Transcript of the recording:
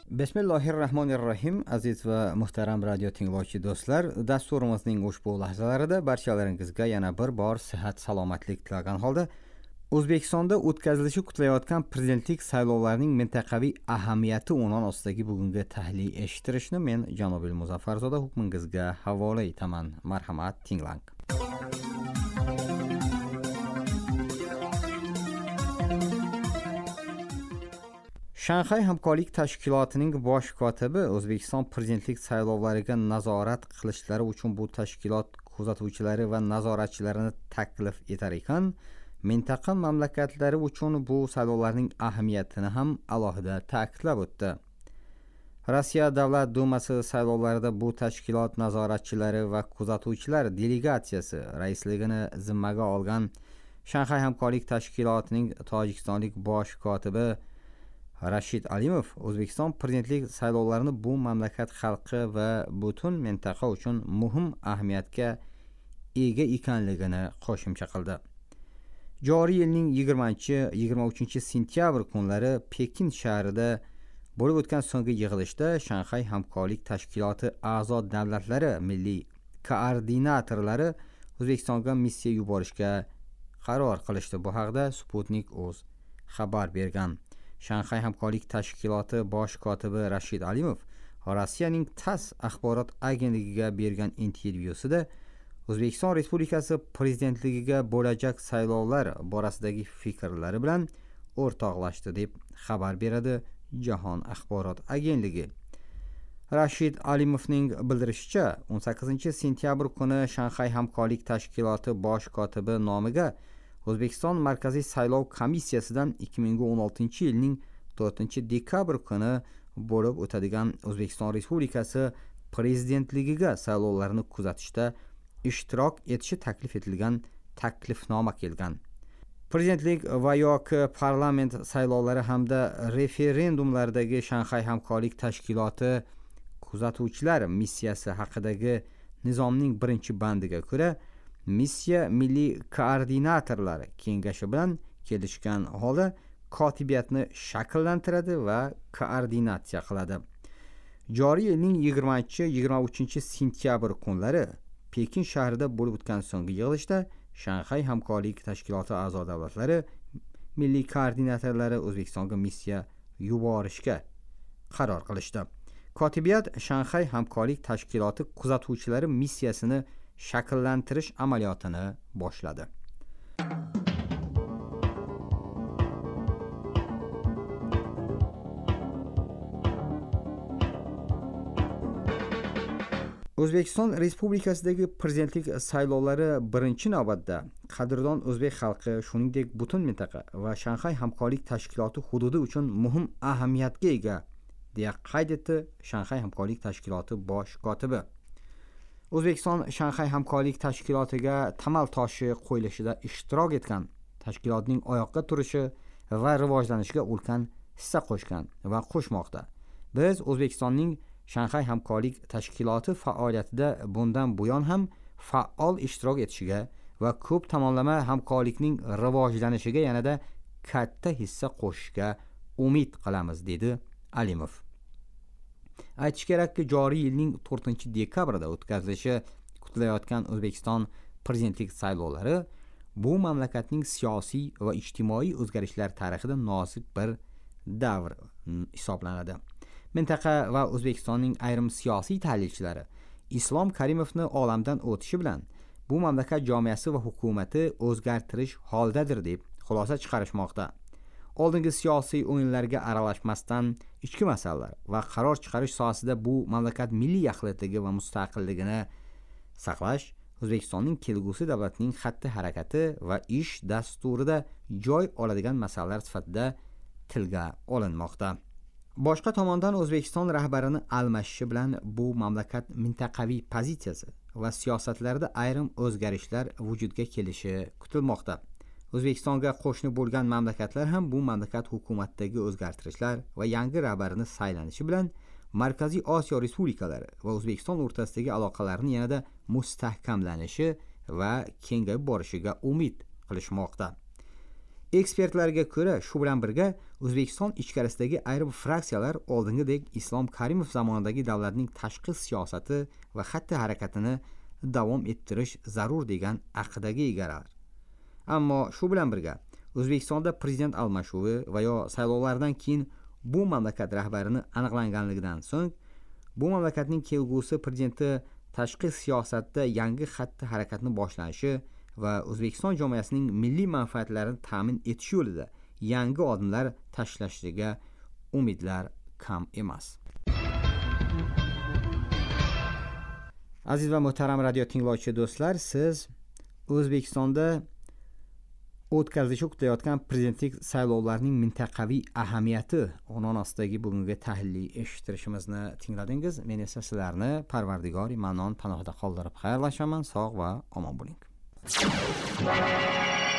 Bismillahirrahmanirrahim. Aziz va muhtaram radio tinglovchi do'stlar, dasturimizning ushbu lahzalarida barchalaringizga yana bir bor sihat salomatlik tilagan holda O'zbekistonda o'tkazilishi kutilayotgan prezidentlik saylovlarining mintaqaviy ahamiyati unvon ostidagi bugungi tahlil eshittirishni men Janobil Muzaffarzoda hukmingizga havola etaman. Marhamat, tinglang. Shanxay hamkorlik tashkilotining bosh kotibi O'zbekiston prezidentlik saylovlariga nazorat qilishlari uchun bu tashkilot kuzatuvchilari va nazoratchilarini taklif etar ekan, mintaqa mamlakatlari uchun bu saylovlarning ahamiyatini ham alohida ta'kidlab o'tdi. Rossiya Davlat Dumasi saylovlarida bu tashkilot nazoratchilari va kuzatuvchilar delegatsiyasi raisligini zimmaga olgan Shanxay hamkorlik tashkilotining tojikistonlik bosh kotibi Rashid Alimov O'zbekiston prezidentlik saylovlarini bu mamlakat xalqi va butun mintaqa uchun muhim ahamiyatga ega ekanligini qo'shimcha qildi. Joriy yilning 20-23 sentyabr kunlari Pekin shahrida bo'lib o'tgan so'nggi yig'ilishda Shanxay hamkorlik tashkiloti a'zo davlatlari milliy koordinatorlari O'zbekistonga missiya yuborishga qaror qilishdi. Bu haqda Sputnik.uz xabar bergan. Shanxay hamkorlik tashkiloti bosh kotibi Rashid Alimov Rossiyaning TASS axborot agentligiga bergan intervyusida O'zbekiston Respublikasi prezidentligiga bo'lajak saylovlar borasidagi fikrlari bilan o'rtoqlashdi deb xabar beradi Jahon axborot agentligi. Rashid Alimovning bildirishicha, 18 sentyabr kuni Shanxay hamkorlik tashkiloti bosh kotibi nomiga O'zbekiston Markaziy saylov komissiyasidan 2016 yilning 4-dekabr kuni bo'lib o'tadigan O'zbekiston Respublikasi prezidentligiga saylovlarni kuzatishda ishtirok etishi taklif etilgan taklifnoma kelgan. Prezidentlik va yoki parlament saylovlari hamda referendumlardagi Shanxay hamkorlik tashkiloti kuzatuvchilar missiyasi haqidagi nizomning 1-bandiga ko'ra missiya milliy koordinatorlari kengashi bilan kelishgan holda kotibiyatni shakllantiradi va koordinatsiya qiladi. Joriy yilning 20-23 sentyabr kunlari Pekin shahrida bo'lib o'tgan so'nggi yig'ilishda Shanxay hamkorlik tashkiloti a'zo davlatlari milliy koordinatorlari O'zbekistonga missiya yuborishga qaror qilishdi. Kotibiyat Shanxay hamkorlik tashkiloti kuzatuvchilari missiyasini shakllantirish amaliyotini boshladi. O'zbekiston Respublikasidagi prezidentlik saylovlari birinchi navbatda qadrdon o'zbek xalqi, shuningdek butun mintaqa va Shanxay hamkorlik tashkiloti hududi uchun muhim ahamiyatga ega, deya qayd etdi Shanxay hamkorlik tashkiloti bosh kotibi. O'zbekiston Shanxay hamkorlik tashkilotiga tamal toshi qo'yilishida ishtirok etgan, tashkilotning oyoqqa turishi va rivojlanishiga ulkan hissa qo'shgan va qo'shmoqda. Biz O'zbekistonning Shanxay hamkorlik tashkiloti faoliyatida bundan buyon ham faol ishtirok etishiga va ko'p tomonlama hamkorlikning rivojlanishiga yanada katta hissa qo'shishga umid qilamiz, dedi Alimov. Aytish kerakki, joriy yilning 4-dekabrda o'tkazilishi kutilayotgan O'zbekiston prezidentlik saylovlari bu mamlakatning siyosiy va ijtimoiy o'zgarishlar tarixida nozik bir davr hisoblanadi. Mintaqa va O'zbekistonning ayrim siyosiy tahlilchilari Islom Karimovni olamdan o'tishi bilan bu mamlakat jamiyati va hukumati o'zgartirish holdadir deb xulosa chiqarishmoqda. Oldingi siyosiy o'yinlarga aralashmasdan ichki masalalar va qaror chiqarish sohasida bu mamlakat milliy yaxlitligi va mustaqilligini saqlash O'zbekistonning kelgusi davlatining xatti harakati va ish dasturida joy oladigan masalalar sifatida tilga olinmoqda. Boshqa tomondan O'zbekiston rahbarini almashishi bilan bu mamlakat mintaqaviy pozitsiyasi va siyosatlarida ayrim o'zgarishlar vujudga kelishi kutilmoqda. O'zbekistonga qo'shni bo'lgan mamlakatlar ham bu mamlakat hukumatidagi o'zgartirishlar va yangi rahbarini saylanishi bilan Markaziy Osiyo respublikalari va O'zbekiston o'rtasidagi aloqalarni yanada mustahkamlanishi va kengayib borishiga umid qilishmoqda. Ekspertlarga ko'ra, shu bilan birga O'zbekiston ichkarisidagi ayrim fraksiyalar oldingidek Islom Karimov zamonidagi davlatning tashqi siyosati va xatti harakatini davom ettirish zarur degan aqidaga egalar. Ammo shu bilan birga O'zbekistonda prezident almashuvi va yo saylovlardan keyin bu mamlakat rahbarini aniqlanganligidan so'ng bu mamlakatning kelgusi prezidenti tashqi siyosatda yangi xatti harakatni boshlanishi va O'zbekiston jamoasining milliy manfaatlarini ta'min etish yo'lida yangi odamlar tashlashiga umidlar kam emas. Aziz va muhtaram radio tinglovchi do'stlar, siz O'zbekistonda o'tkazilishi kutilayotgan prezidentlik saylovlarining mintaqaviy ahamiyati unvoni ostidagi bugungi tahliliy eshittirishimizni tingladingiz. Men esa sizlarni Parvardigor Mannon panohida qoldirib xayrlashaman. Sog' va omon bo'ling.